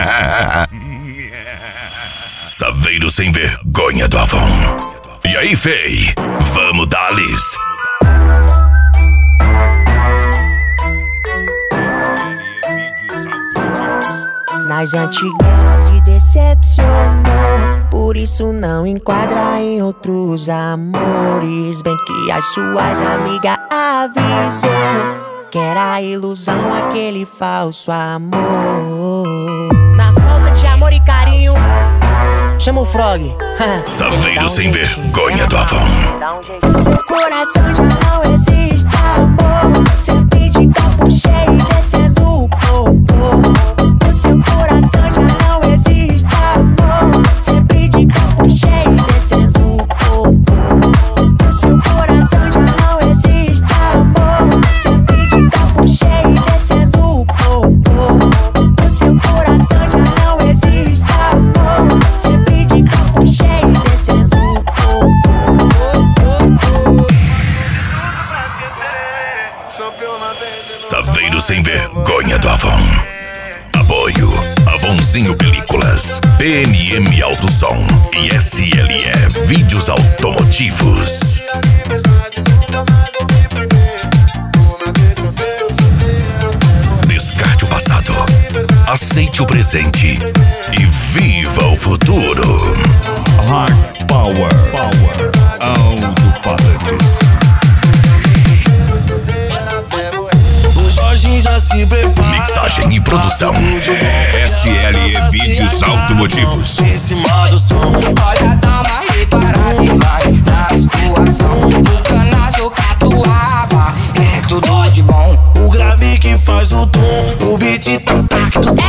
Saveiro sem vergonha do Avon. E aí, Fei? Vamos dar-lhes. Nas antigas ela se decepcionou, por isso não enquadra em outros amores. Bem que as suas amigas avisou que era ilusão aquele falso amor. Na falta de amor e carinho, chama o Frog. Saveiro sem vergonha do Avon. No seu coração já não existe amor. Sempre de copo cheio descendo o popô. No seu coração já não existe amor. Sempre de copo cheio descendo o popô. No seu coração já não existe amor. Sempre de copo cheio descendo o popô. No seu coração já não existe amor. Sempre de copo cheio descendo o popô. Saveiro sem vergonha do Avon. Apoio Avonzinho Películas, PNM Alto Som e SLE Vídeos Automotivos. Descarte o passado, aceite o presente e viva o futuro. Hard Power, Alto-Falantes. Já se prepara. Mixagem e produção SLE Vídeos Automotivos. Em cima do som, olha, dá uma reparada e vai na situação. O canazo, catuaba, é tudo de bom. O grave que faz o tom, o beat tá